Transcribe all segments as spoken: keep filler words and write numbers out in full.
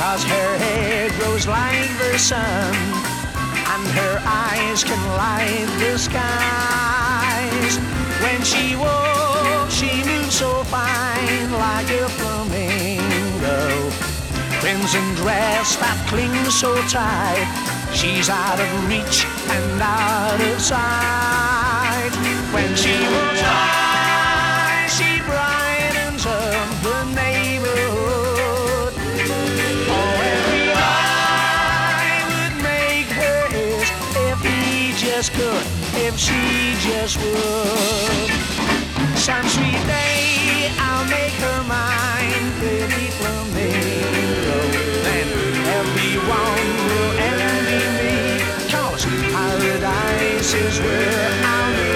'cause her hair grows like the sun, and her eyes can light the skies. When she walks, she moves so fine, like a flamingo. Crimson dress that clings so tight, she's out of reach and out of sight. When she walks by, she brightens up the neighborhood. Oh, every eye would make her his if he just could, if she just would. Some sweet day I'll make her mine, pretty flamingo. Then everyone will envy me, 'cause paradise is where I'll be.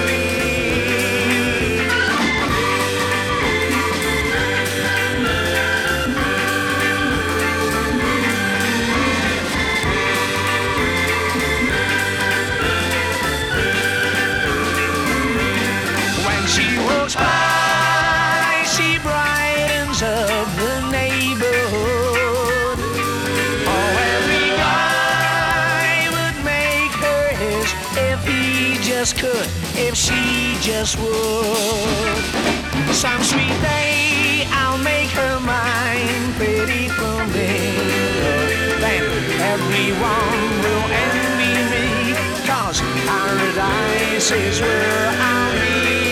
When she walks by, she brightens up the neighborhood. Oh, every guy would make her his if he just could, if she just would. Some sweet day I'll make her mine, pretty flamingo. Then everyone will envy me, 'cause paradise is where I'll be.